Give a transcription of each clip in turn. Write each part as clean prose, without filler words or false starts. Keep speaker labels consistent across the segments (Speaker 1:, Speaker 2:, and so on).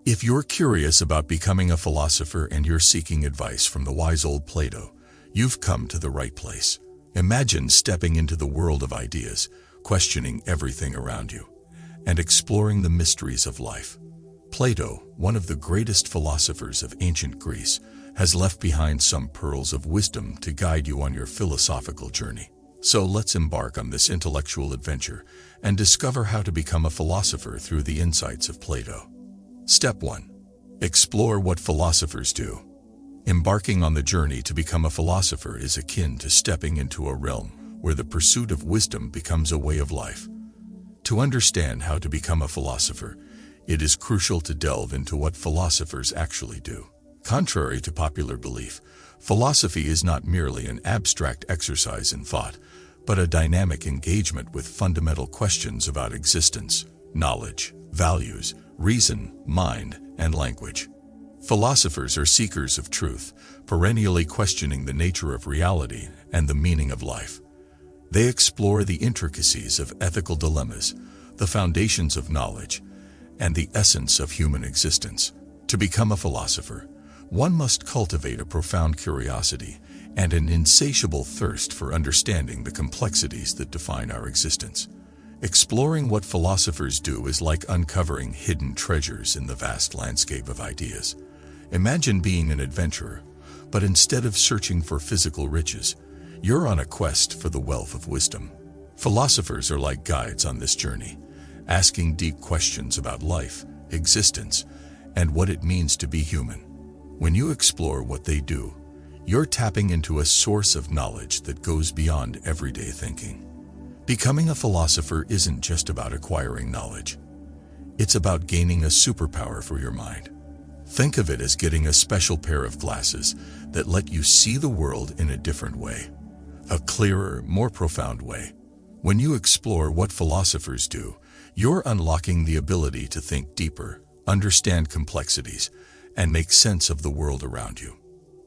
Speaker 1: If you're curious about becoming a philosopher and you're seeking advice from the wise old Plato, you've come to the right place. Imagine stepping into the world of ideas, questioning everything around you, and exploring the mysteries of life. Plato, one of the greatest philosophers of ancient Greece, has left behind some pearls of wisdom to guide you on your philosophical journey. So let's embark on this intellectual adventure and discover how to become a philosopher through the insights of Plato. Step 1. Explore what philosophers do. Embarking on the journey to become a philosopher is akin to stepping into a realm where the pursuit of wisdom becomes a way of life. To understand how to become a philosopher, it is crucial to delve into what philosophers actually do. Contrary to popular belief, philosophy is not merely an abstract exercise in thought, but a dynamic engagement with fundamental questions about existence, knowledge, values, reason, mind, and language. Philosophers are seekers of truth, perennially questioning the nature of reality and the meaning of life. They explore the intricacies of ethical dilemmas, the foundations of knowledge, and the essence of human existence. To become a philosopher, one must cultivate a profound curiosity and an insatiable thirst for understanding the complexities that define our existence. Exploring what philosophers do is like uncovering hidden treasures in the vast landscape of ideas. Imagine being an adventurer, but instead of searching for physical riches, you're on a quest for the wealth of wisdom. Philosophers are like guides on this journey, asking deep questions about life, existence, and what it means to be human. When you explore what they do, you're tapping into a source of knowledge that goes beyond everyday thinking. Becoming a philosopher isn't just about acquiring knowledge. It's about gaining a superpower for your mind. Think of it as getting a special pair of glasses that let you see the world in a different way, a clearer, more profound way. When you explore what philosophers do, you're unlocking the ability to think deeper, understand complexities, and make sense of the world around you.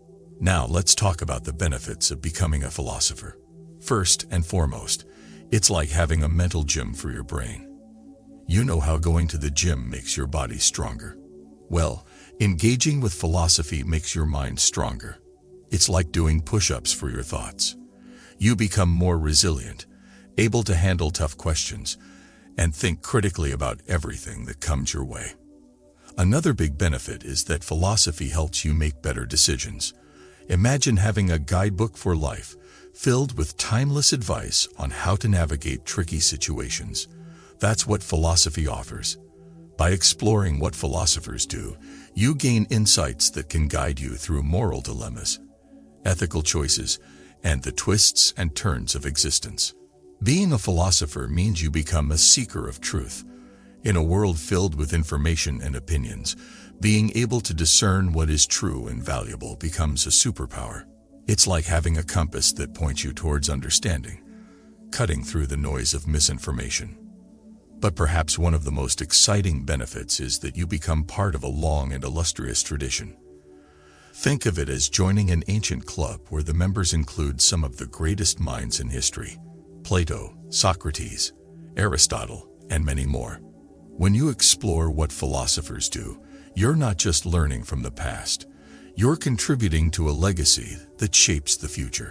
Speaker 1: Now let's talk about the benefits of becoming a philosopher. First and foremost, it's like having a mental gym for your brain. You know how going to the gym makes your body stronger. Well, engaging with philosophy makes your mind stronger. It's like doing push-ups for your thoughts. You become more resilient, able to handle tough questions, and think critically about everything that comes your way. Another big benefit is that philosophy helps you make better decisions. Imagine having a guidebook for life, filled with timeless advice on how to navigate tricky situations. That's what philosophy offers. By exploring what philosophers do, you gain insights that can guide you through moral dilemmas, ethical choices, and the twists and turns of existence. Being a philosopher means you become a seeker of truth. In a world filled with information and opinions, being able to discern what is true and valuable becomes a superpower. It's like having a compass that points you towards understanding, cutting through the noise of misinformation. But perhaps one of the most exciting benefits is that you become part of a long and illustrious tradition. Think of it as joining an ancient club where the members include some of the greatest minds in history: Plato, Socrates, Aristotle, and many more. When you explore what philosophers do, you're not just learning from the past. You're contributing to a legacy that shapes the future.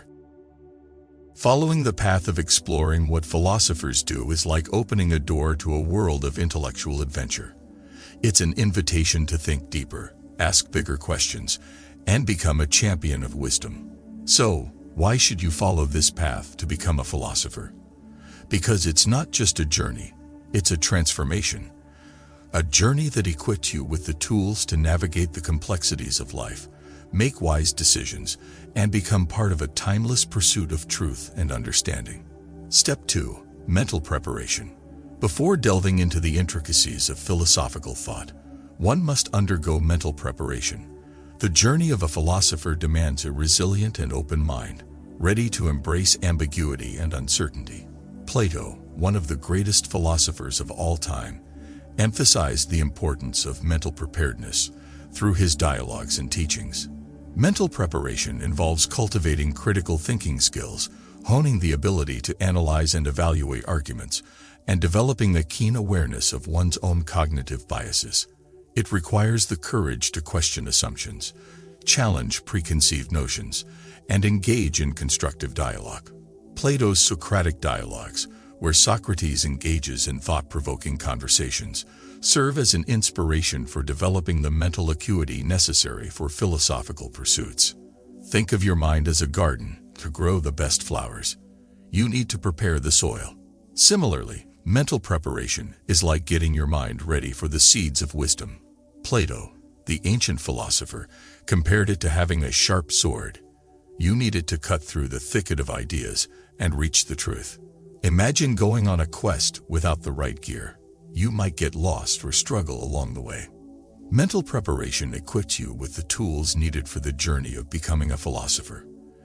Speaker 1: Following the path of exploring what philosophers do is like opening a door to a world of intellectual adventure. It's an invitation to think deeper, ask bigger questions, and become a champion of wisdom. So, why should you follow this path to become a philosopher? Because it's not just a journey, it's a transformation. A journey that equips you with the tools to navigate the complexities of life, make wise decisions, and become part of a timeless pursuit of truth and understanding. Step 2. Mental preparation. Before delving into the intricacies of philosophical thought, one must undergo mental preparation. The journey of a philosopher demands a resilient and open mind, ready to embrace ambiguity and uncertainty. Plato, one of the greatest philosophers of all time, emphasized the importance of mental preparedness through his dialogues and teachings. Mental preparation involves cultivating critical thinking skills, honing the ability to analyze and evaluate arguments, and developing a keen awareness of one's own cognitive biases. It requires the courage to question assumptions, challenge preconceived notions, and engage in constructive dialogue. Plato's Socratic dialogues, where Socrates engages in thought-provoking conversations, serve as an inspiration for developing the mental acuity necessary for philosophical pursuits. Think of your mind as a garden. To grow the best flowers, you need to prepare the soil. Similarly, mental preparation is like getting your mind ready for the seeds of wisdom. Plato, the ancient philosopher, compared it to having a sharp sword. You need it to cut through the thicket of ideas and reach the truth. Imagine going on a quest without the right gear. You might get lost or struggle along the way. Mental preparation equips you with the tools needed for the journey of becoming a philosopher.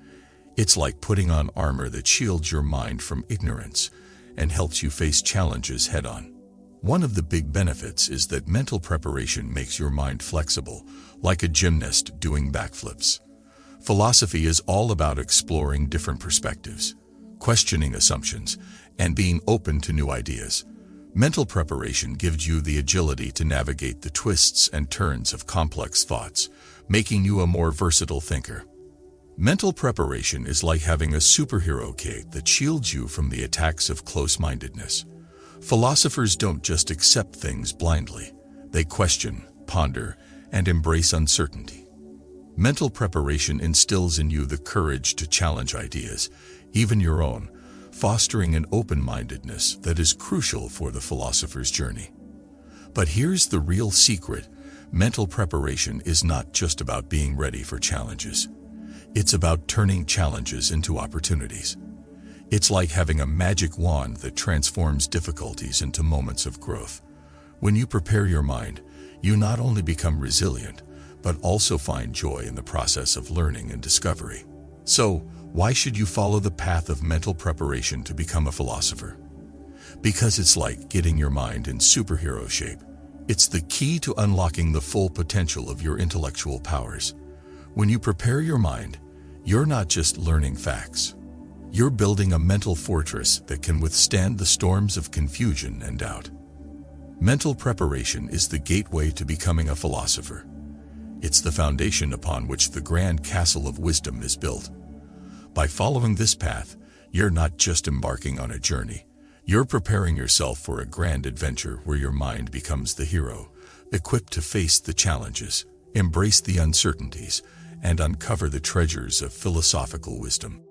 Speaker 1: It's like putting on armor that shields your mind from ignorance and helps you face challenges head-on. One of the big benefits is that mental preparation makes your mind flexible, like a gymnast doing backflips. Philosophy is all about exploring different perspectives, questioning assumptions, and being open to new ideas. Mental preparation gives you the agility to navigate the twists and turns of complex thoughts, making you a more versatile thinker. Mental preparation is like having a superhero cape that shields you from the attacks of close-mindedness. Philosophers don't just accept things blindly. They question, ponder, and embrace uncertainty. Mental preparation instills in you the courage to challenge ideas, even your own, fostering an open-mindedness that is crucial for the philosopher's journey. But here's the real secret. Mental preparation is not just about being ready for challenges. It's about turning challenges into opportunities. It's like having a magic wand that transforms difficulties into moments of growth. When you prepare your mind, you not only become resilient, but also find joy in the process of learning and discovery. So, why should you follow the path of mental preparation to become a philosopher? Because it's like getting your mind in superhero shape. It's the key to unlocking the full potential of your intellectual powers. When you prepare your mind, you're not just learning facts. You're building a mental fortress that can withstand the storms of confusion and doubt. Mental preparation is the gateway to becoming a philosopher. It's the foundation upon which the grand castle of wisdom is built. By following this path, you're not just embarking on a journey. You're preparing yourself for a grand adventure where your mind becomes the hero, equipped to face the challenges, embrace the uncertainties, and uncover the treasures of philosophical wisdom.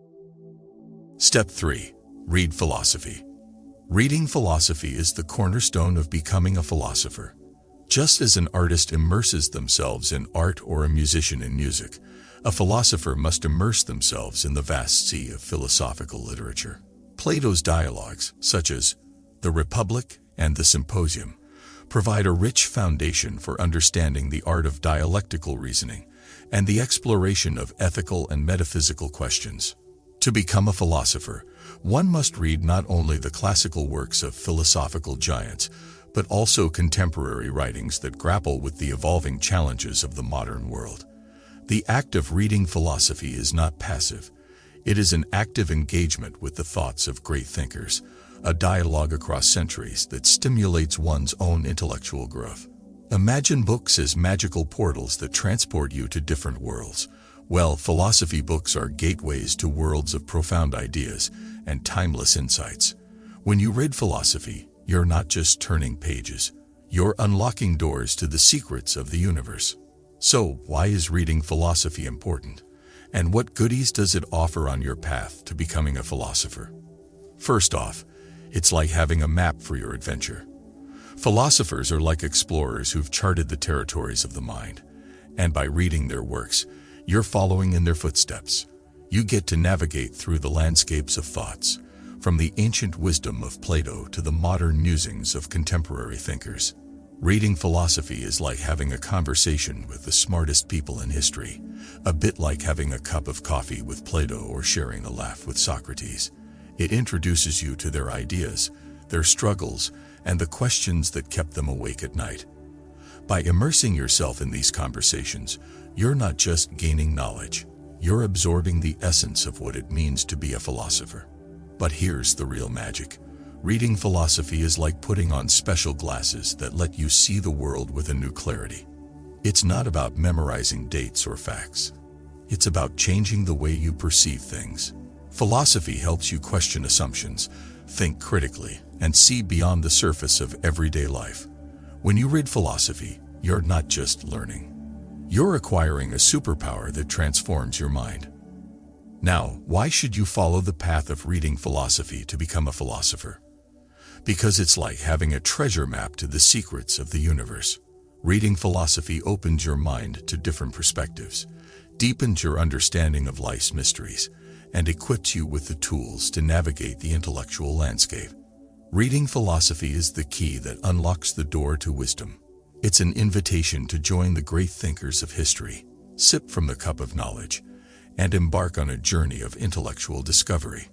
Speaker 1: Step 3. Read philosophy. Reading philosophy is the cornerstone of becoming a philosopher. Just as an artist immerses themselves in art or a musician in music, a philosopher must immerse themselves in the vast sea of philosophical literature. Plato's dialogues, such as The Republic and the Symposium, provide a rich foundation for understanding the art of dialectical reasoning and the exploration of ethical and metaphysical questions. To become a philosopher, one must read not only the classical works of philosophical giants, but also contemporary writings that grapple with the evolving challenges of the modern world. The act of reading philosophy is not passive. It is an active engagement with the thoughts of great thinkers, a dialogue across centuries that stimulates one's own intellectual growth. Imagine books as magical portals that transport you to different worlds. Well, philosophy books are gateways to worlds of profound ideas and timeless insights. When you read philosophy, you're not just turning pages. You're unlocking doors to the secrets of the universe. So, why is reading philosophy important? And what goodies does it offer on your path to becoming a philosopher? First off, it's like having a map for your adventure. Philosophers are like explorers who've charted the territories of the mind, and by reading their works, you're following in their footsteps. You get to navigate through the landscapes of thoughts, from the ancient wisdom of Plato to the modern musings of contemporary thinkers. Reading philosophy is like having a conversation with the smartest people in history, a bit like having a cup of coffee with Plato or sharing a laugh with Socrates. It introduces you to their ideas, their struggles, and the questions that kept them awake at night. By immersing yourself in these conversations, you're not just gaining knowledge, you're absorbing the essence of what it means to be a philosopher. But here's the real magic. Reading philosophy is like putting on special glasses that let you see the world with a new clarity. It's not about memorizing dates or facts. It's about changing the way you perceive things. Philosophy helps you question assumptions, think critically, and see beyond the surface of everyday life. When you read philosophy, you're not just learning. You're acquiring a superpower that transforms your mind. Now, why should you follow the path of reading philosophy to become a philosopher? Because it's like having a treasure map to the secrets of the universe. Reading philosophy opens your mind to different perspectives, deepens your understanding of life's mysteries, and equips you with the tools to navigate the intellectual landscape. Reading philosophy is the key that unlocks the door to wisdom. It's an invitation to join the great thinkers of history, sip from the cup of knowledge, and embark on a journey of intellectual discovery.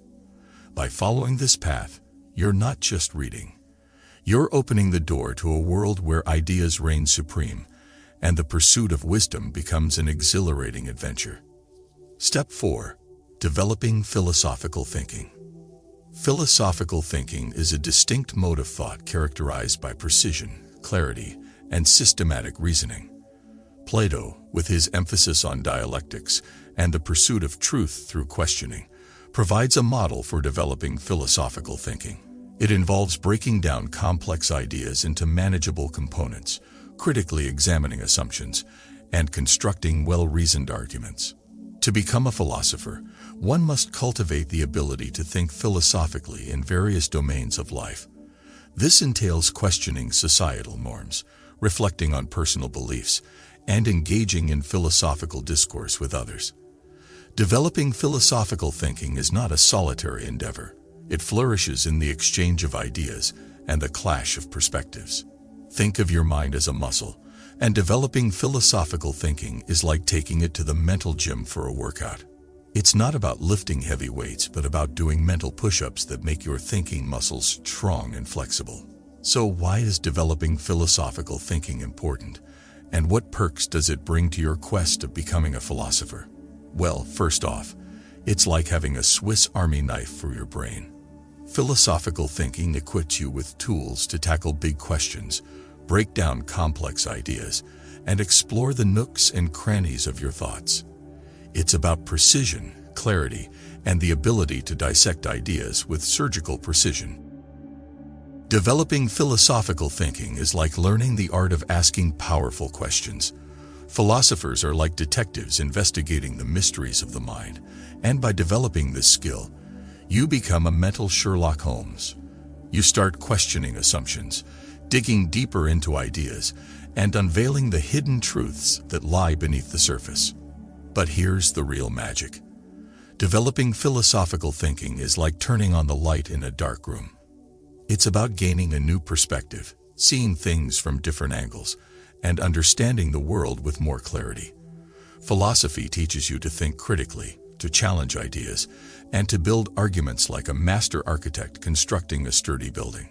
Speaker 1: By following this path, you're not just reading. You're opening the door to a world where ideas reign supreme, and the pursuit of wisdom becomes an exhilarating adventure. Step 4. Developing philosophical thinking. Philosophical thinking is a distinct mode of thought characterized by precision, clarity, and systematic reasoning. Plato, with his emphasis on dialectics and the pursuit of truth through questioning, provides a model for developing philosophical thinking. It involves breaking down complex ideas into manageable components, critically examining assumptions, and constructing well-reasoned arguments. To become a philosopher, one must cultivate the ability to think philosophically in various domains of life. This entails questioning societal norms, reflecting on personal beliefs, and engaging in philosophical discourse with others. Developing philosophical thinking is not a solitary endeavor. It flourishes in the exchange of ideas and the clash of perspectives. Think of your mind as a muscle, and developing philosophical thinking is like taking it to the mental gym for a workout. It's not about lifting heavy weights, but about doing mental push-ups that make your thinking muscles strong and flexible. So why is developing philosophical thinking important? And what perks does it bring to your quest of becoming a philosopher? Well, first off, it's like having a Swiss Army knife for your brain. Philosophical thinking equips you with tools to tackle big questions, break down complex ideas, and explore the nooks and crannies of your thoughts. It's about precision, clarity, and the ability to dissect ideas with surgical precision. Developing philosophical thinking is like learning the art of asking powerful questions. Philosophers are like detectives investigating the mysteries of the mind, and by developing this skill, you become a mental Sherlock Holmes. You start questioning assumptions, digging deeper into ideas, and unveiling the hidden truths that lie beneath the surface. But here's the real magic. Developing philosophical thinking is like turning on the light in a dark room. It's about gaining a new perspective, seeing things from different angles, and understanding the world with more clarity. Philosophy teaches you to think critically, to challenge ideas, and to build arguments like a master architect constructing a sturdy building.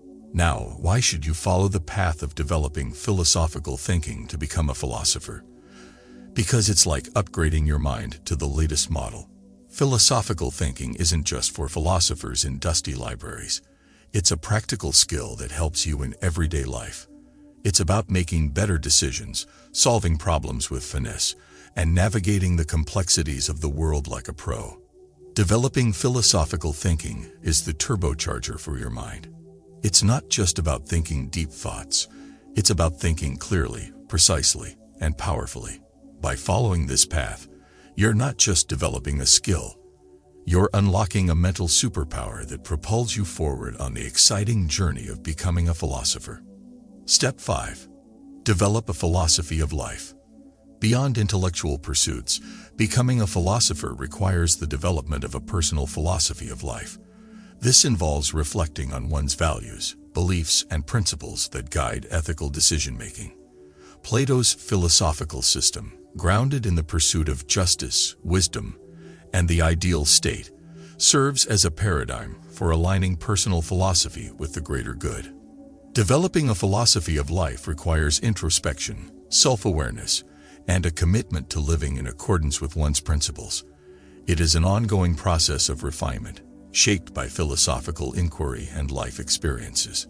Speaker 1: Now, why should you follow the path of developing philosophical thinking to become a philosopher? Because it's like upgrading your mind to the latest model. Philosophical thinking isn't just for philosophers in dusty libraries. It's a practical skill that helps you in everyday life. It's about making better decisions, solving problems with finesse, and navigating the complexities of the world like a pro. Developing philosophical thinking is the turbocharger for your mind. It's not just about thinking deep thoughts. It's about thinking clearly, precisely, and powerfully. By following this path, you're not just developing a skill. You're unlocking a mental superpower that propels you forward on the exciting journey of becoming a philosopher. Step 5. Develop a philosophy of life. Beyond intellectual pursuits, becoming a philosopher requires the development of a personal philosophy of life. This involves reflecting on one's values, beliefs, and principles that guide ethical decision-making. Plato's philosophical system, grounded in the pursuit of justice, wisdom, and the ideal state, serves as a paradigm for aligning personal philosophy with the greater good. Developing a philosophy of life requires introspection, self-awareness, and a commitment to living in accordance with one's principles. It is an ongoing process of refinement, shaped by philosophical inquiry and life experiences.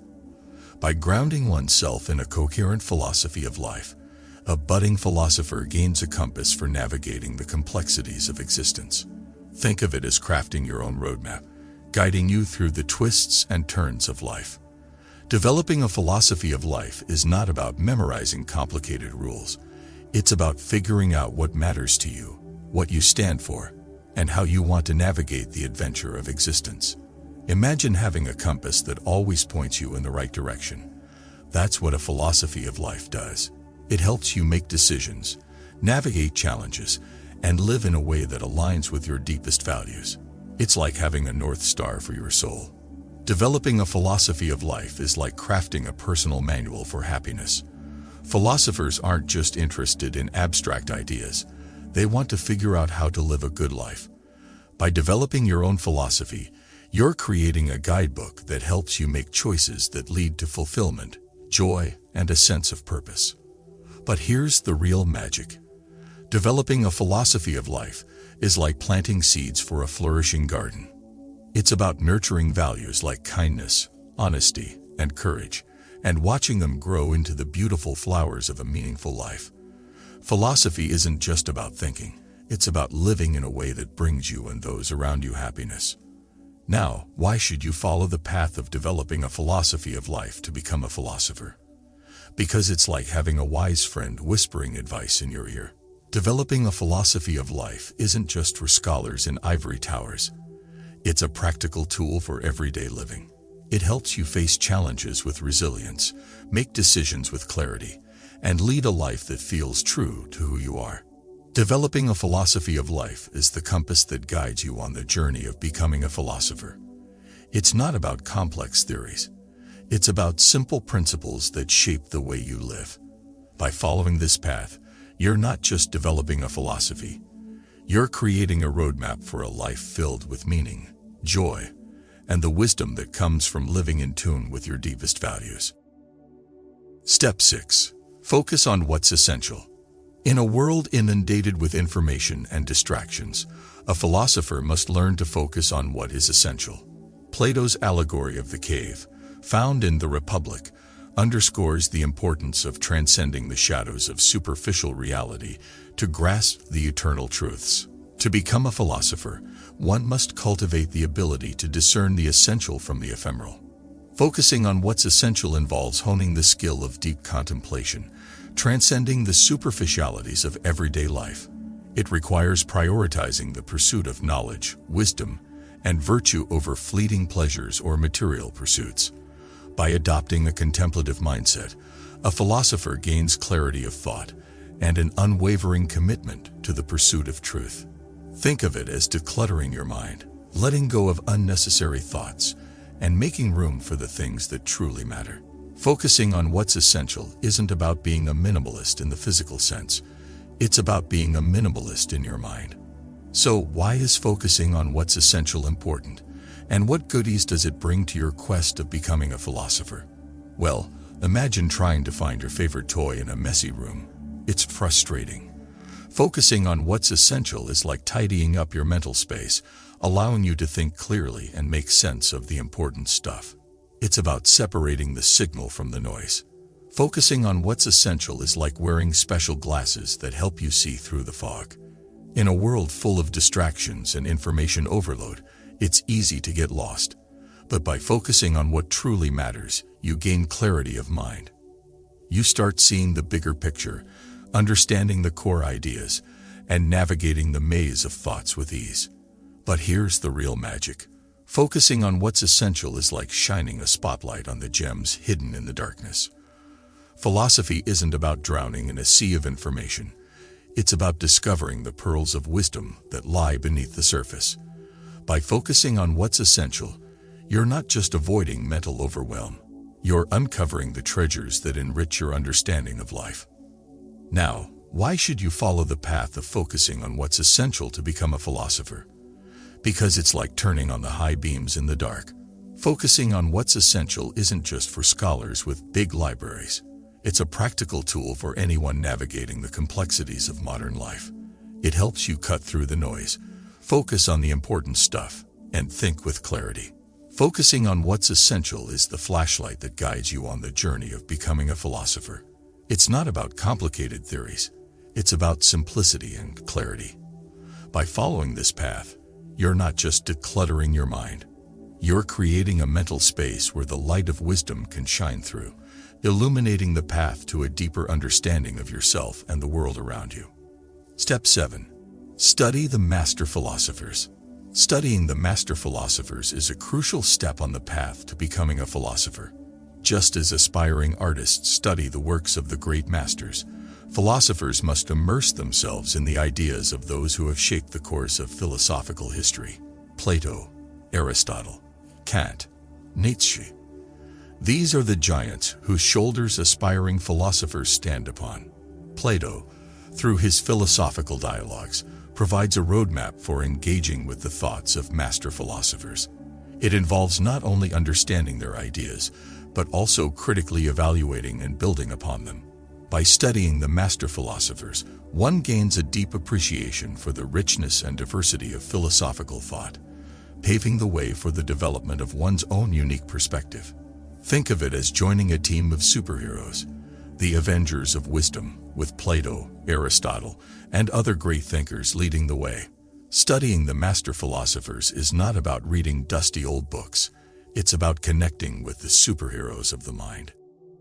Speaker 1: By grounding oneself in a coherent philosophy of life, a budding philosopher gains a compass for navigating the complexities of existence. Think of it as crafting your own roadmap, guiding you through the twists and turns of life. Developing a philosophy of life is not about memorizing complicated rules. It's about figuring out what matters to you, what you stand for, and how you want to navigate the adventure of existence. Imagine having a compass that always points you in the right direction. That's what a philosophy of life does. It helps you make decisions, navigate challenges, and live in a way that aligns with your deepest values. It's like having a North Star for your soul. Developing a philosophy of life is like crafting a personal manual for happiness. Philosophers aren't just interested in abstract ideas. They want to figure out how to live a good life. By developing your own philosophy, you're creating a guidebook that helps you make choices that lead to fulfillment, joy, and a sense of purpose. But here's the real magic. Developing a philosophy of life is like planting seeds for a flourishing garden. It's about nurturing values like kindness, honesty, and courage, and watching them grow into the beautiful flowers of a meaningful life. Philosophy isn't just about thinking. It's about living in a way that brings you and those around you happiness. Now, why should you follow the path of developing a philosophy of life to become a philosopher? Because it's like having a wise friend whispering advice in your ear. Developing a philosophy of life isn't just for scholars in ivory towers. It's a practical tool for everyday living. It helps you face challenges with resilience, make decisions with clarity, and lead a life that feels true to who you are. Developing a philosophy of life is the compass that guides you on the journey of becoming a philosopher. It's not about complex theories. It's about simple principles that shape the way you live. By following this path, you're not just developing a philosophy. You're creating a roadmap for a life filled with meaning, joy, and the wisdom that comes from living in tune with your deepest values. Step 6. Focus on what's essential. In a world inundated with information and distractions, a philosopher must learn to focus on what is essential. Plato's allegory of the cave, found in The Republic, underscores the importance of transcending the shadows of superficial reality to grasp the eternal truths. To become a philosopher, one must cultivate the ability to discern the essential from the ephemeral. Focusing on what's essential involves honing the skill of deep contemplation, transcending the superficialities of everyday life. It requires prioritizing the pursuit of knowledge, wisdom, and virtue over fleeting pleasures or material pursuits. By adopting a contemplative mindset, a philosopher gains clarity of thought and an unwavering commitment to the pursuit of truth. Think of it as decluttering your mind, letting go of unnecessary thoughts, and making room for the things that truly matter. Focusing on what's essential isn't about being a minimalist in the physical sense. It's about being a minimalist in your mind. So, why is focusing on what's essential important? And what goodies does it bring to your quest of becoming a philosopher? Well, imagine trying to find your favorite toy in a messy room. It's frustrating. Focusing on what's essential is like tidying up your mental space, allowing you to think clearly and make sense of the important stuff. It's about separating the signal from the noise. Focusing on what's essential is like wearing special glasses that help you see through the fog. In a world full of distractions and information overload, it's easy to get lost. But by focusing on what truly matters, you gain clarity of mind. You start seeing the bigger picture, understanding the core ideas, and navigating the maze of thoughts with ease. But here's the real magic. Focusing on what's essential is like shining a spotlight on the gems hidden in the darkness. Philosophy isn't about drowning in a sea of information. It's about discovering the pearls of wisdom that lie beneath the surface. By focusing on what's essential, you're not just avoiding mental overwhelm. You're uncovering the treasures that enrich your understanding of life. Now, why should you follow the path of focusing on what's essential to become a philosopher? Because it's like turning on the high beams in the dark. Focusing on what's essential isn't just for scholars with big libraries. It's a practical tool for anyone navigating the complexities of modern life. It helps you cut through the noise, focus on the important stuff, and think with clarity. Focusing on what's essential is the flashlight that guides you on the journey of becoming a philosopher. It's not about complicated theories. It's about simplicity and clarity. By following this path, you're not just decluttering your mind. You're creating a mental space where the light of wisdom can shine through, illuminating the path to a deeper understanding of yourself and the world around you. Step 7. Study the master philosophers. Studying the master philosophers is a crucial step on the path to becoming a philosopher. Just as aspiring artists study the works of the great masters, philosophers must immerse themselves in the ideas of those who have shaped the course of philosophical history: Plato, Aristotle, Kant, Nietzsche. These are the giants whose shoulders aspiring philosophers stand upon. Plato, through his philosophical dialogues, provides a roadmap for engaging with the thoughts of master philosophers. It involves not only understanding their ideas, but also critically evaluating and building upon them. By studying the master philosophers, one gains a deep appreciation for the richness and diversity of philosophical thought, paving the way for the development of one's own unique perspective. Think of it as joining a team of superheroes, the Avengers of Wisdom, with Plato, Aristotle, and other great thinkers leading the way. Studying the master philosophers is not about reading dusty old books. It's about connecting with the superheroes of the mind.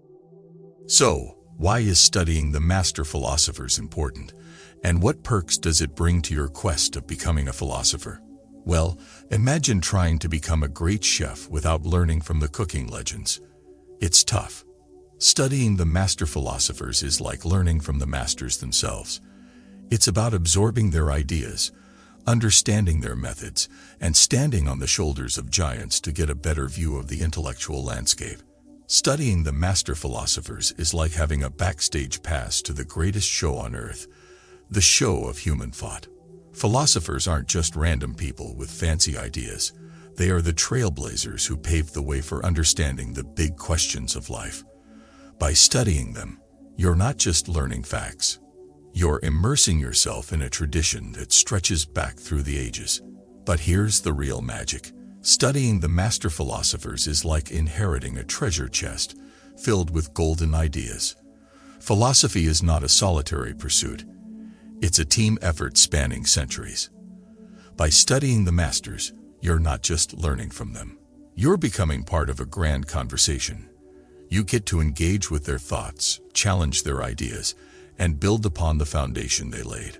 Speaker 1: So, why is studying the master philosophers important? And what perks does it bring to your quest of becoming a philosopher? Well, imagine trying to become a great chef without learning from the cooking legends. It's tough. Studying the master philosophers is like learning from the masters themselves. It's about absorbing their ideas, understanding their methods, and standing on the shoulders of giants to get a better view of the intellectual landscape. Studying the master philosophers is like having a backstage pass to the greatest show on earth, the show of human thought. Philosophers aren't just random people with fancy ideas. They are the trailblazers who paved the way for understanding the big questions of life. By studying them, you're not just learning facts. You're immersing yourself in a tradition that stretches back through the ages. But here's the real magic. Studying the master philosophers is like inheriting a treasure chest filled with golden ideas. Philosophy is not a solitary pursuit. It's a team effort spanning centuries. By studying the masters, you're not just learning from them. You're becoming part of a grand conversation. You get to engage with their thoughts, challenge their ideas, and build upon the foundation they laid.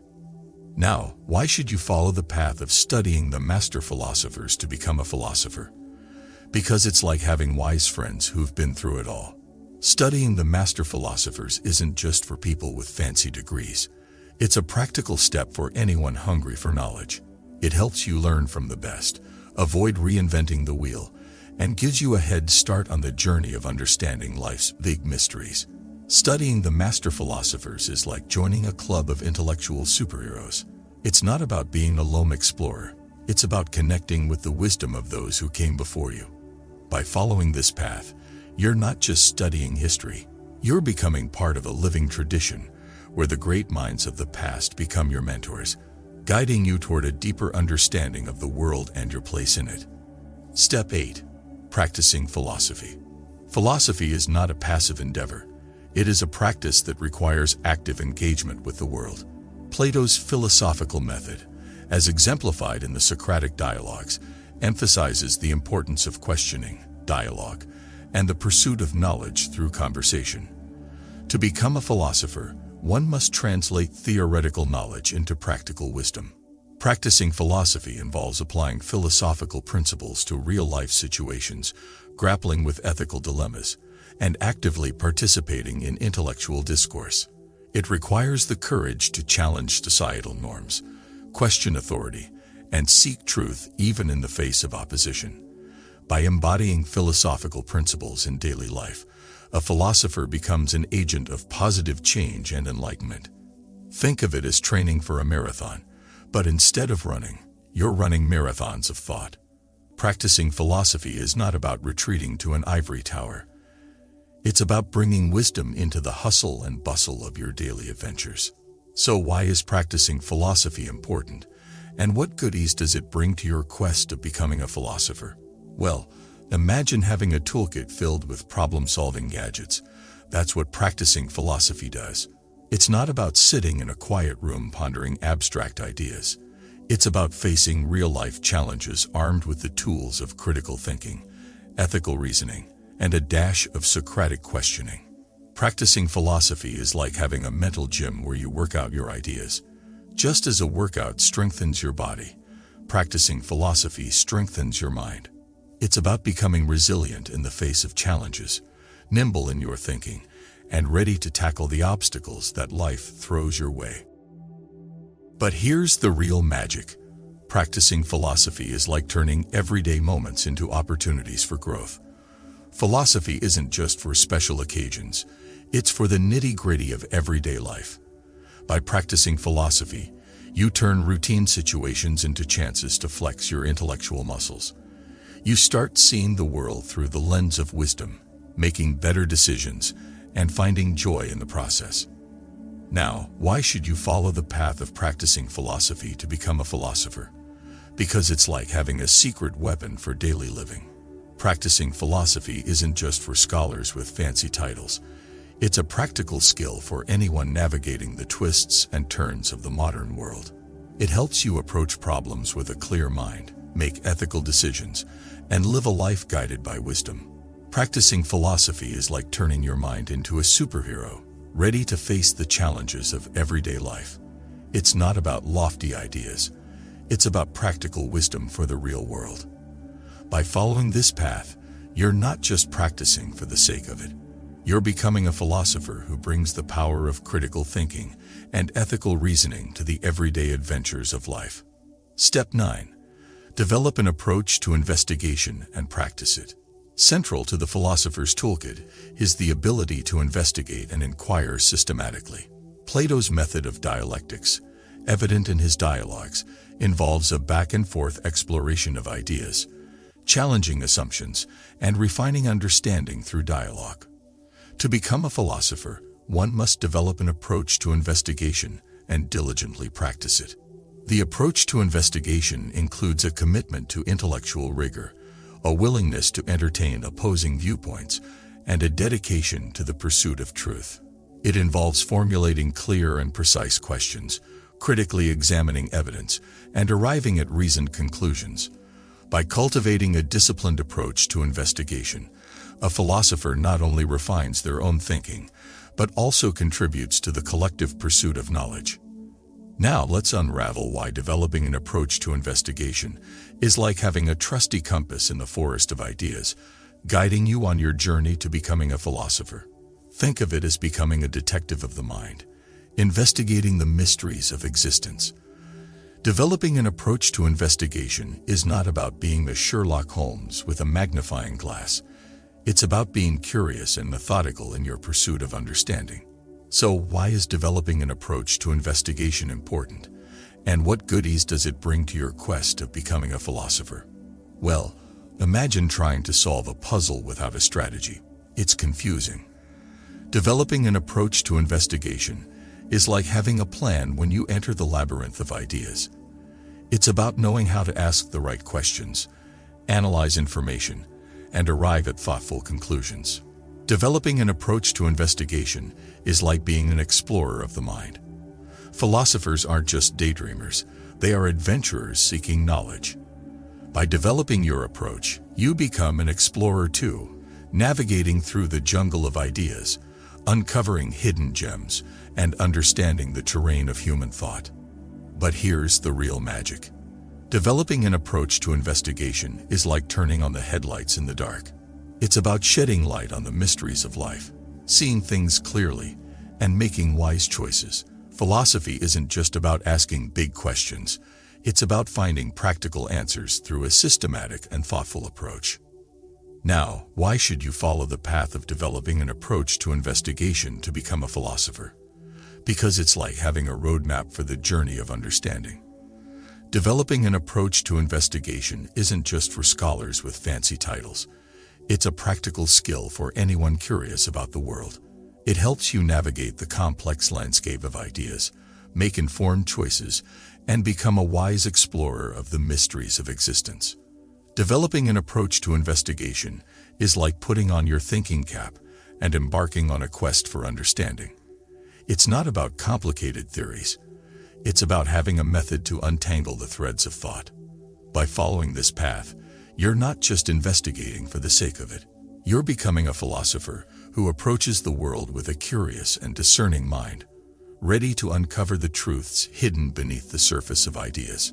Speaker 1: Now, why should you follow the path of studying the master philosophers to become a philosopher? Because it's like having wise friends who've been through it all. Studying the master philosophers isn't just for people with fancy degrees. It's a practical step for anyone hungry for knowledge. It helps you learn from the best, avoid reinventing the wheel, and gives you a head start on the journey of understanding life's big mysteries. Studying the master philosophers is like joining a club of intellectual superheroes. It's not about being a lone explorer. It's about connecting with the wisdom of those who came before you. By following this path, you're not just studying history. You're becoming part of a living tradition where the great minds of the past become your mentors, guiding you toward a deeper understanding of the world and your place in it. Step 8. Practicing philosophy. Philosophy is not a passive endeavor. It is a practice that requires active engagement with the world. Plato's philosophical method, as exemplified in the Socratic dialogues, emphasizes the importance of questioning, dialogue, and the pursuit of knowledge through conversation. To become a philosopher, one must translate theoretical knowledge into practical wisdom. Practicing philosophy involves applying philosophical principles to real-life situations, grappling with ethical dilemmas, and actively participating in intellectual discourse. It requires the courage to challenge societal norms, question authority, and seek truth even in the face of opposition. By embodying philosophical principles in daily life, a philosopher becomes an agent of positive change and enlightenment. Think of it as training for a marathon, but instead of running, you're running marathons of thought. Practicing philosophy is not about retreating to an ivory tower. It's about bringing wisdom into the hustle and bustle of your daily adventures. So why is practicing philosophy important? And what goodies does it bring to your quest of becoming a philosopher? Well, imagine having a toolkit filled with problem-solving gadgets. That's what practicing philosophy does. It's not about sitting in a quiet room pondering abstract ideas. It's about facing real-life challenges armed with the tools of critical thinking, ethical reasoning, and a dash of Socratic questioning. Practicing philosophy is like having a mental gym where you work out your ideas. Just as a workout strengthens your body, practicing philosophy strengthens your mind. It's about becoming resilient in the face of challenges, nimble in your thinking, and ready to tackle the obstacles that life throws your way. But here's the real magic. Practicing philosophy is like turning everyday moments into opportunities for growth. Philosophy isn't just for special occasions, it's for the nitty-gritty of everyday life. By practicing philosophy, you turn routine situations into chances to flex your intellectual muscles. You start seeing the world through the lens of wisdom, making better decisions, and finding joy in the process. Now, why should you follow the path of practicing philosophy to become a philosopher? Because it's like having a secret weapon for daily living. Practicing philosophy isn't just for scholars with fancy titles. It's a practical skill for anyone navigating the twists and turns of the modern world. It helps you approach problems with a clear mind, make ethical decisions, and live a life guided by wisdom. Practicing philosophy is like turning your mind into a superhero, ready to face the challenges of everyday life. It's not about lofty ideas. It's about practical wisdom for the real world. By following this path, you're not just practicing for the sake of it. You're becoming a philosopher who brings the power of critical thinking and ethical reasoning to the everyday adventures of life. Step 9. Develop an approach to investigation and practice it. Central to the philosopher's toolkit is the ability to investigate and inquire systematically. Plato's method of dialectics, evident in his dialogues, involves a back-and-forth exploration of ideas, challenging assumptions, and refining understanding through dialogue. To become a philosopher, one must develop an approach to investigation and diligently practice it. The approach to investigation includes a commitment to intellectual rigor, a willingness to entertain opposing viewpoints, and a dedication to the pursuit of truth. It involves formulating clear and precise questions, critically examining evidence, and arriving at reasoned conclusions. By cultivating a disciplined approach to investigation, a philosopher not only refines their own thinking, but also contributes to the collective pursuit of knowledge. Now let's unravel why developing an approach to investigation is like having a trusty compass in the forest of ideas, guiding you on your journey to becoming a philosopher. Think of it as becoming a detective of the mind, investigating the mysteries of existence. Developing an approach to investigation is not about being the Sherlock Holmes with a magnifying glass. It's about being curious and methodical in your pursuit of understanding. So why is developing an approach to investigation important? And what goodies does it bring to your quest of becoming a philosopher? Well, imagine trying to solve a puzzle without a strategy. It's confusing. Developing an approach to investigation is like having a plan when you enter the labyrinth of ideas. It's about knowing how to ask the right questions, analyze information, and arrive at thoughtful conclusions. Developing an approach to investigation is like being an explorer of the mind. Philosophers aren't just daydreamers, they are adventurers seeking knowledge. By developing your approach, you become an explorer too, navigating through the jungle of ideas, uncovering hidden gems, and understanding the terrain of human thought. But here's the real magic. Developing an approach to investigation is like turning on the headlights in the dark. It's about shedding light on the mysteries of life, seeing things clearly, and making wise choices. Philosophy isn't just about asking big questions. It's about finding practical answers through a systematic and thoughtful approach. Now, why should you follow the path of developing an approach to investigation to become a philosopher? Because it's like having a roadmap for the journey of understanding. Developing an approach to investigation isn't just for scholars with fancy titles. It's a practical skill for anyone curious about the world. It helps you navigate the complex landscape of ideas, make informed choices, and become a wise explorer of the mysteries of existence. Developing an approach to investigation is like putting on your thinking cap and embarking on a quest for understanding. It's not about complicated theories. It's about having a method to untangle the threads of thought. By following this path, you're not just investigating for the sake of it. You're becoming a philosopher who approaches the world with a curious and discerning mind, ready to uncover the truths hidden beneath the surface of ideas.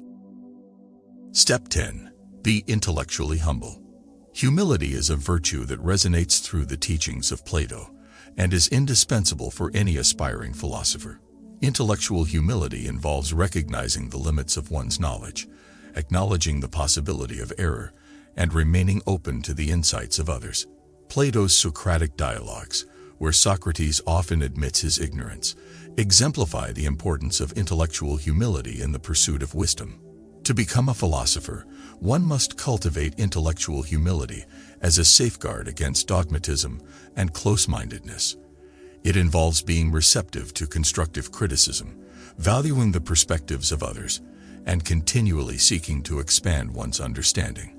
Speaker 1: Step 10. Be intellectually humble. Humility is a virtue that resonates through the teachings of Plato and is indispensable for any aspiring philosopher. Intellectual humility involves recognizing the limits of one's knowledge, acknowledging the possibility of error, and remaining open to the insights of others. Plato's Socratic dialogues, where Socrates often admits his ignorance, exemplify the importance of intellectual humility in the pursuit of wisdom. To become a philosopher, one must cultivate intellectual humility as a safeguard against dogmatism and close-mindedness. It involves being receptive to constructive criticism, valuing the perspectives of others, and continually seeking to expand one's understanding.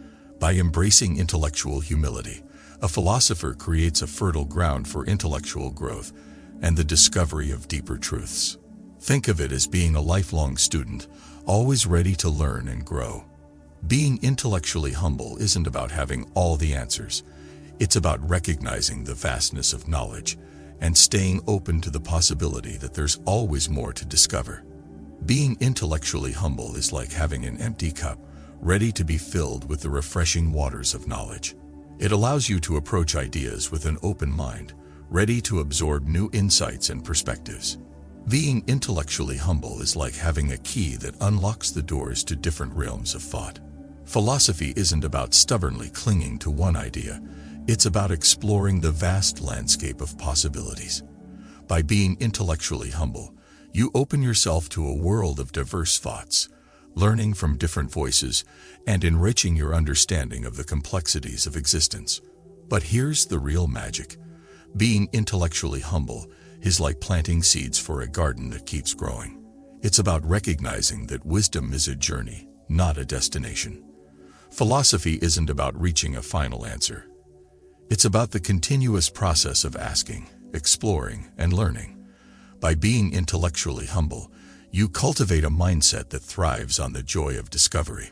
Speaker 1: By embracing intellectual humility, a philosopher creates a fertile ground for intellectual growth and the discovery of deeper truths. Think of it as being a lifelong student, always ready to learn and grow. Being intellectually humble isn't about having all the answers. It's about recognizing the vastness of knowledge and staying open to the possibility that there's always more to discover. Being intellectually humble is like having an empty cup, ready to be filled with the refreshing waters of knowledge. It allows you to approach ideas with an open mind, ready to absorb new insights and perspectives. Being intellectually humble is like having a key that unlocks the doors to different realms of thought. Philosophy isn't about stubbornly clinging to one idea. It's about exploring the vast landscape of possibilities. By being intellectually humble, you open yourself to a world of diverse thoughts, learning from different voices and enriching your understanding of the complexities of existence. But here's the real magic. Being intellectually humble is like planting seeds for a garden that keeps growing. It's about recognizing that wisdom is a journey, not a destination. Philosophy isn't about reaching a final answer. It's about the continuous process of asking, exploring, and learning. By being intellectually humble, you cultivate a mindset that thrives on the joy of discovery.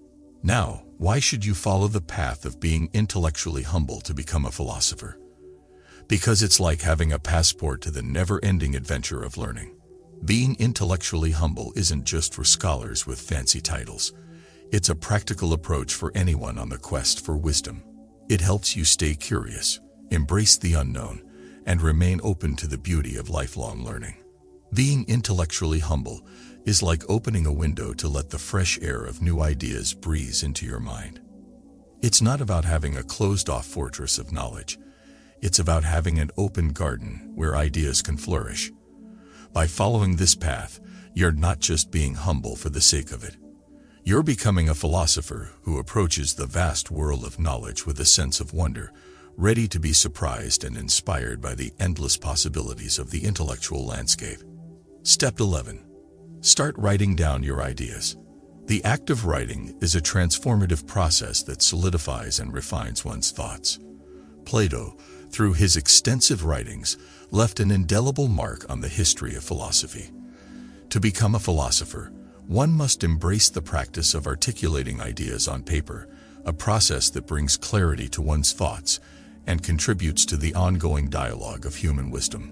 Speaker 1: Now, why should you follow the path of being intellectually humble to become a philosopher? Because it's like having a passport to the never-ending adventure of learning. Being intellectually humble isn't just for scholars with fancy titles. It's a practical approach for anyone on the quest for wisdom. It helps you stay curious, embrace the unknown, and remain open to the beauty of lifelong learning. Being intellectually humble is like opening a window to let the fresh air of new ideas breeze into your mind. It's not about having a closed-off fortress of knowledge. It's about having an open garden where ideas can flourish. By following this path, you're not just being humble for the sake of it. You're becoming a philosopher who approaches the vast world of knowledge with a sense of wonder, ready to be surprised and inspired by the endless possibilities of the intellectual landscape. Step 11. Start writing down your ideas. The act of writing is a transformative process that solidifies and refines one's thoughts. Plato, through his extensive writings, left an indelible mark on the history of philosophy. To become a philosopher, one must embrace the practice of articulating ideas on paper, a process that brings clarity to one's thoughts and contributes to the ongoing dialogue of human wisdom.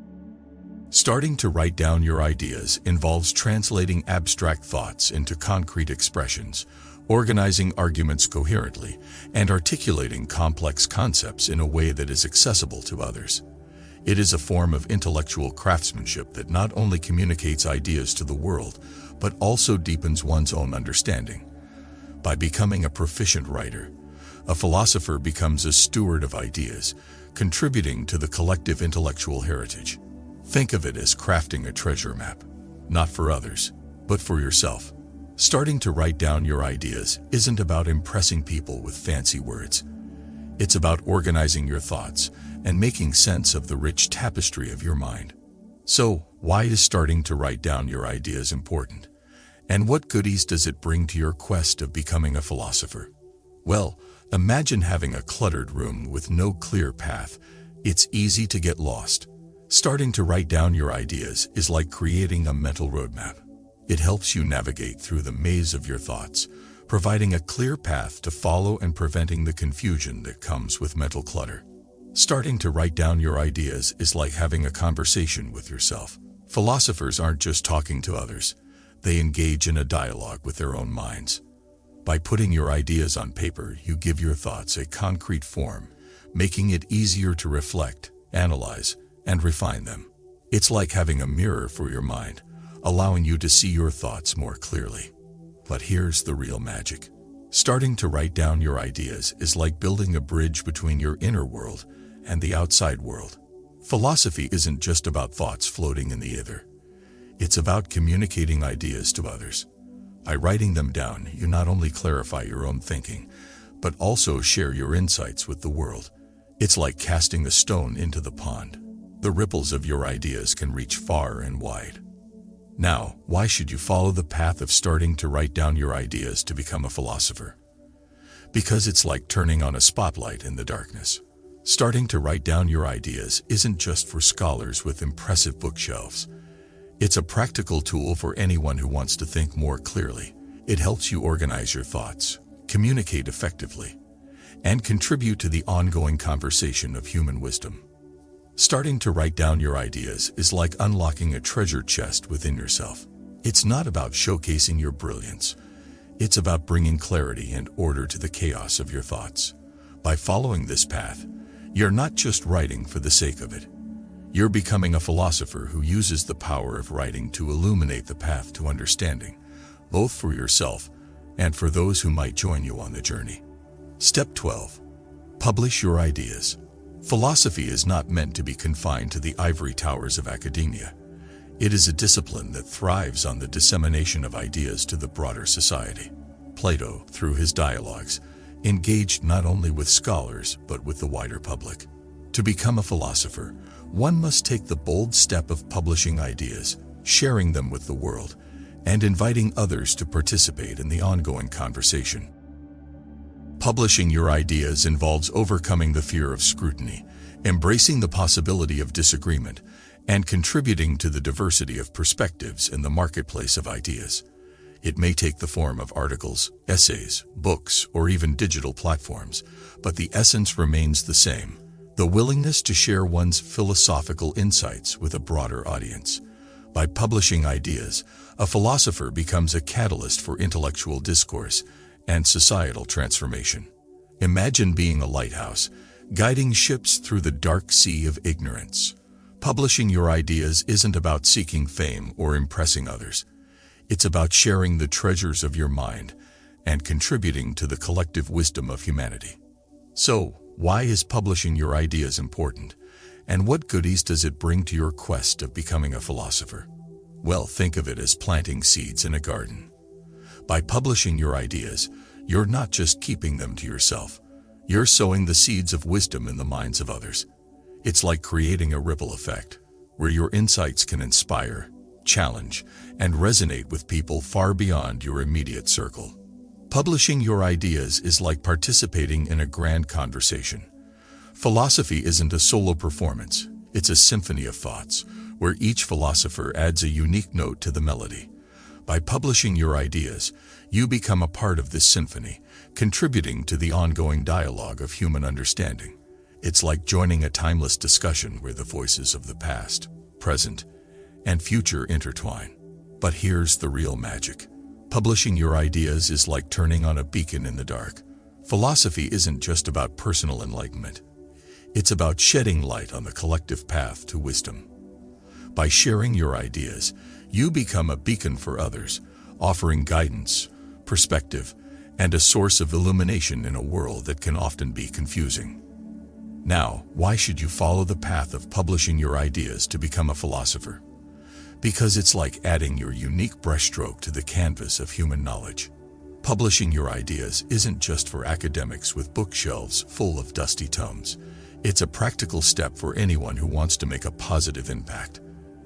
Speaker 1: Starting to write down your ideas involves translating abstract thoughts into concrete expressions, organizing arguments coherently, and articulating complex concepts in a way that is accessible to others. It is a form of intellectual craftsmanship that not only communicates ideas to the world, but also deepens one's own understanding. By becoming a proficient writer, a philosopher becomes a steward of ideas, contributing to the collective intellectual heritage. Think of it as crafting a treasure map, not for others, but for yourself. Starting to write down your ideas isn't about impressing people with fancy words. It's about organizing your thoughts and making sense of the rich tapestry of your mind. So, why is starting to write down your ideas important? And what goodies does it bring to your quest of becoming a philosopher? Well, imagine having a cluttered room with no clear path. It's easy to get lost. Starting to write down your ideas is like creating a mental roadmap. It helps you navigate through the maze of your thoughts, providing a clear path to follow and preventing the confusion that comes with mental clutter. Starting to write down your ideas is like having a conversation with yourself. Philosophers aren't just talking to others. They engage in a dialogue with their own minds. By putting your ideas on paper, you give your thoughts a concrete form, making it easier to reflect, analyze, and refine them. It's like having a mirror for your mind, allowing you to see your thoughts more clearly. But here's the real magic. Starting to write down your ideas is like building a bridge between your inner world and the outside world. Philosophy isn't just about thoughts floating in the ether. It's about communicating ideas to others. By writing them down, you not only clarify your own thinking, but also share your insights with the world. It's like casting a stone into the pond. The ripples of your ideas can reach far and wide. Now, why should you follow the path of starting to write down your ideas to become a philosopher? Because it's like turning on a spotlight in the darkness. Starting to write down your ideas isn't just for scholars with impressive bookshelves. It's a practical tool for anyone who wants to think more clearly. It helps you organize your thoughts, communicate effectively, and contribute to the ongoing conversation of human wisdom. Starting to write down your ideas is like unlocking a treasure chest within yourself. It's not about showcasing your brilliance. It's about bringing clarity and order to the chaos of your thoughts. By following this path, you're not just writing for the sake of it. You're becoming a philosopher who uses the power of writing to illuminate the path to understanding, both for yourself and for those who might join you on the journey. Step 12. Publish your ideas. Philosophy is not meant to be confined to the ivory towers of academia. It is a discipline that thrives on the dissemination of ideas to the broader society. Plato, through his dialogues, engaged not only with scholars but with the wider public. To become a philosopher, one must take the bold step of publishing ideas, sharing them with the world, and inviting others to participate in the ongoing conversation. Publishing your ideas involves overcoming the fear of scrutiny, embracing the possibility of disagreement, and contributing to the diversity of perspectives in the marketplace of ideas. It may take the form of articles, essays, books, or even digital platforms, but the essence remains the same: the willingness to share one's philosophical insights with a broader audience. By publishing ideas, a philosopher becomes a catalyst for intellectual discourse and societal transformation. Imagine being a lighthouse, guiding ships through the dark sea of ignorance. Publishing your ideas isn't about seeking fame or impressing others. It's about sharing the treasures of your mind and contributing to the collective wisdom of humanity. So, why is publishing your ideas important? And what goodies does it bring to your quest of becoming a philosopher? Well, think of it as planting seeds in a garden. By publishing your ideas, you're not just keeping them to yourself. You're sowing the seeds of wisdom in the minds of others. It's like creating a ripple effect, where your insights can inspire, challenge, and resonate with people far beyond your immediate circle. Publishing your ideas is like participating in a grand conversation. Philosophy isn't a solo performance, it's a symphony of thoughts, where each philosopher adds a unique note to the melody. By publishing your ideas, you become a part of this symphony, contributing to the ongoing dialogue of human understanding. It's like joining a timeless discussion where the voices of the past, present, and future intertwine. But here's the real magic. Publishing your ideas is like turning on a beacon in the dark. Philosophy isn't just about personal enlightenment. It's about shedding light on the collective path to wisdom. By sharing your ideas, you become a beacon for others, offering guidance, perspective, and a source of illumination in a world that can often be confusing. Now, why should you follow the path of publishing your ideas to become a philosopher? Because it's like adding your unique brushstroke to the canvas of human knowledge. Publishing your ideas isn't just for academics with bookshelves full of dusty tomes. It's a practical step for anyone who wants to make a positive impact.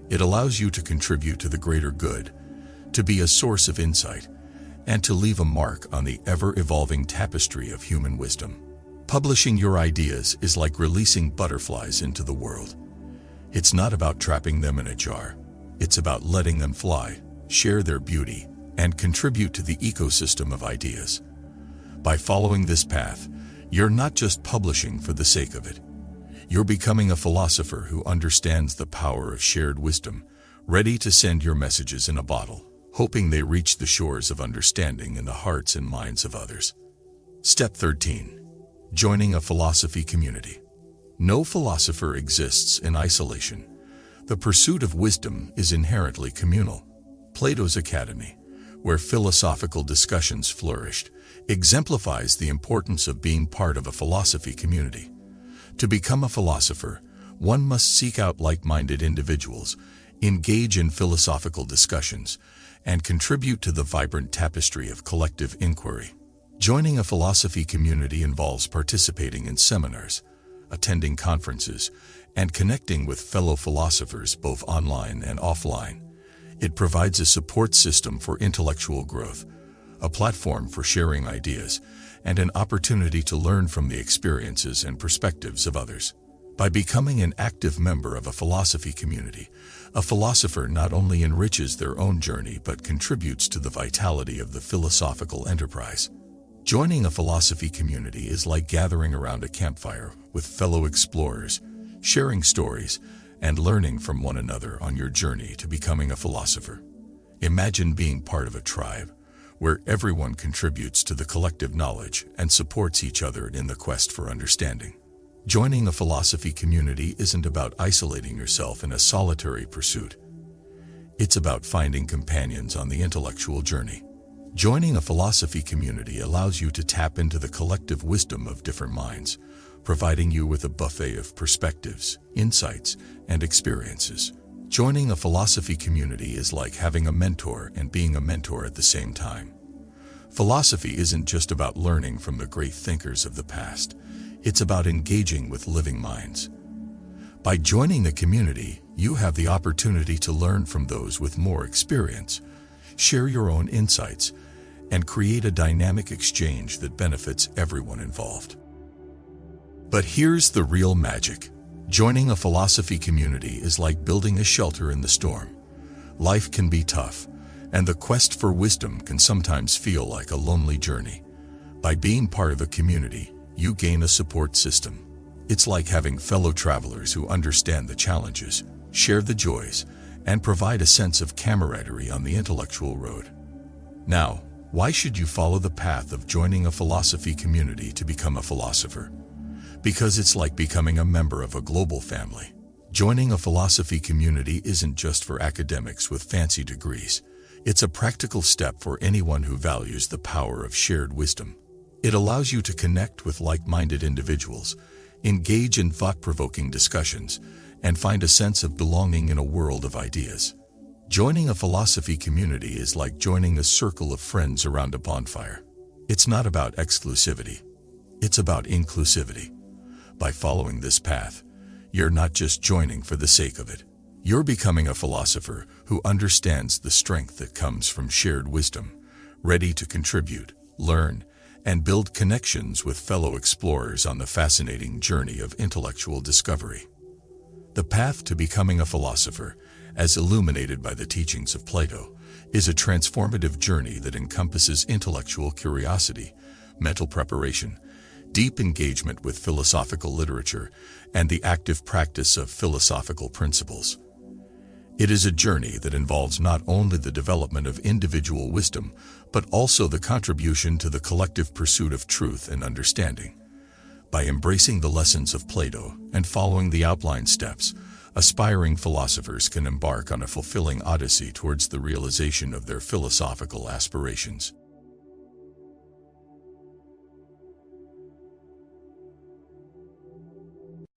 Speaker 1: It allows you to contribute to the greater good, to be a source of insight, and to leave a mark on the ever-evolving tapestry of human wisdom. Publishing your ideas is like releasing butterflies into the world. It's not about trapping them in a jar. It's about letting them fly, share their beauty, and contribute to the ecosystem of ideas. By following this path, you're not just publishing for the sake of it. You're becoming a philosopher who understands the power of shared wisdom, ready to send your messages in a bottle, hoping they reach the shores of understanding in the hearts and minds of others. Step 13. Joining a philosophy community. No philosopher exists in isolation. The pursuit of wisdom is inherently communal. Plato's Academy, where philosophical discussions flourished, exemplifies the importance of being part of a philosophy community. To become a philosopher, one must seek out like-minded individuals, engage in philosophical discussions, and contribute to the vibrant tapestry of collective inquiry. Joining a philosophy community involves participating in seminars, attending conferences, and connecting with fellow philosophers both online and offline. It provides a support system for intellectual growth, a platform for sharing ideas, and an opportunity to learn from the experiences and perspectives of others. By becoming an active member of a philosophy community, a philosopher not only enriches their own journey but contributes to the vitality of the philosophical enterprise. Joining a philosophy community is like gathering around a campfire with fellow explorers, sharing stories, and learning from one another on your journey to becoming a philosopher. Imagine being part of a tribe where everyone contributes to the collective knowledge and supports each other in the quest for understanding. Joining a philosophy community isn't about isolating yourself in a solitary pursuit. It's about finding companions on the intellectual journey. Joining a philosophy community allows you to tap into the collective wisdom of different minds, providing you with a buffet of perspectives, insights, and experiences. Joining a philosophy community is like having a mentor and being a mentor at the same time. Philosophy isn't just about learning from the great thinkers of the past. It's about engaging with living minds. By joining the community, you have the opportunity to learn from those with more experience, share your own insights, and create a dynamic exchange that benefits everyone involved. But here's the real magic. Joining a philosophy community is like building a shelter in the storm. Life can be tough, and the quest for wisdom can sometimes feel like a lonely journey. By being part of a community, you gain a support system. It's like having fellow travelers who understand the challenges, share the joys, and provide a sense of camaraderie on the intellectual road. Now, why should you follow the path of joining a philosophy community to become a philosopher? Because it's like becoming a member of a global family. Joining a philosophy community isn't just for academics with fancy degrees. It's a practical step for anyone who values the power of shared wisdom. It allows you to connect with like-minded individuals, engage in thought-provoking discussions, and find a sense of belonging in a world of ideas. Joining a philosophy community is like joining a circle of friends around a bonfire. It's not about exclusivity. It's about inclusivity. By following this path, you're not just joining for the sake of it. You're becoming a philosopher who understands the strength that comes from shared wisdom, ready to contribute, learn, and build connections with fellow explorers on the fascinating journey of intellectual discovery. The path to becoming a philosopher, as illuminated by the teachings of Plato, is a transformative journey that encompasses intellectual curiosity, mental preparation, deep engagement with philosophical literature, and the active practice of philosophical principles. It is a journey that involves not only the development of individual wisdom, but also the contribution to the collective pursuit of truth and understanding. By embracing the lessons of Plato and following the outlined steps, aspiring philosophers can embark on a fulfilling odyssey towards the realization of their philosophical aspirations.